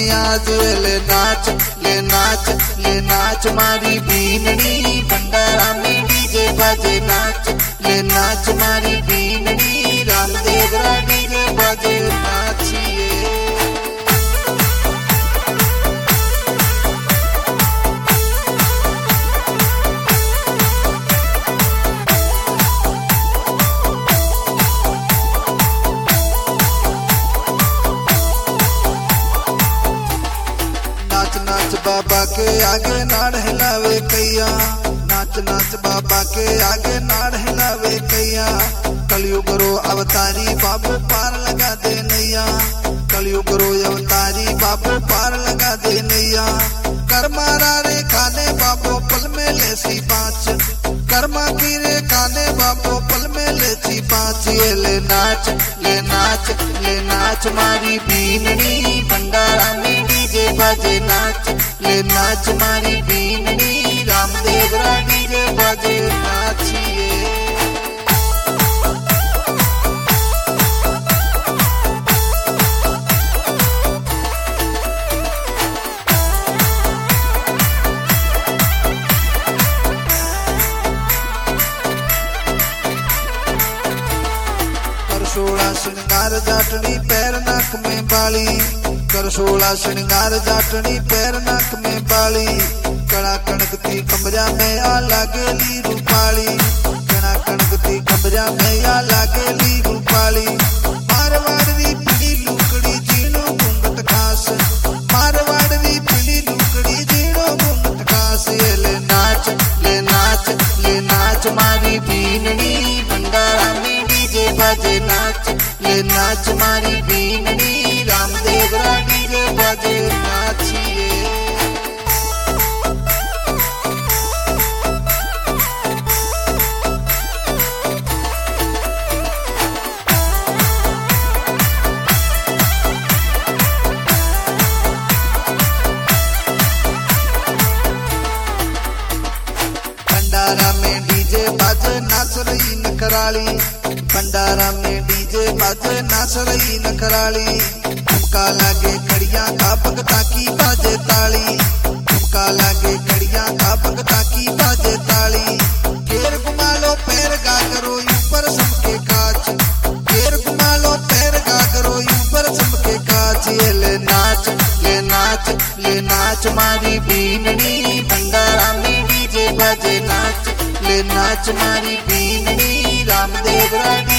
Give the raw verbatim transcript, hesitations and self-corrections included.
में आज ले नाच ले नाच ले नाच मारी बीननी भंडारा में डीजे बाजे नाच ले नाच मारी बीननी रामदेव रा डीजे बाजे नाचिए। नाच नाच बाबा के आगे नाड़ हिलावे कैया नाच नाच बाबा के आगे नाड़ हिलावे कैया कलयुग रो अवतारी बाबू पार लगा दे नैया कलयुग रो अवतारी बाबू पार लगा दे नैया कर्मारा रे खाने बाबू पल में लेसी पाँच कर्मा की रे खाने बाबू पल में लेसी पाँच ये ले नाच ले नाच ले नाच मारी बीननी भंडारा में डीजे बाजे नाच ले नाच मारी बीननी रामदेव रा डीजे बाजे नाचिए। कर सोलह श्रृंगार जाटनी पैर नाक में बाली कर सोलह श्रृंगार जाटनी पैर नाक में बाली कड़ा कणकती कमरा में आ लागेली रूपाली कड़ा कणकती कमरा में आ लागेली रूपाली मारवाड़ दी पीली लुकड़ी जीनो घूंघट खास मारवाड़ दी पीली लुकड़ी जीनो घूंघट खास ये ले नाच ले नाच ले नाच मारी बीननी भंडारा में डीजे बाजे नाच ले नाच मारी बीननी रामदेव रा डीजे बाजे नाचिए। भंडारा में डीजे बाजे नाच रही नखराली भंडारा में डीजे बाजे नाच रही नखराली झुमका लागे खड़िया का भगता की बाजे ताली झुमका लागे खड़िया का भगता की बाजे ताली घेर घुमा लो पैर गा करो ऊपर सबके काच घेर घुमा लो पैर गा करो ऊपर सबके काच ये ले नाच ले नाच ले नाच मारी बीननी भंडारा में डीजे बाजे नाच ले नाच मारी बीननी रामदेव रा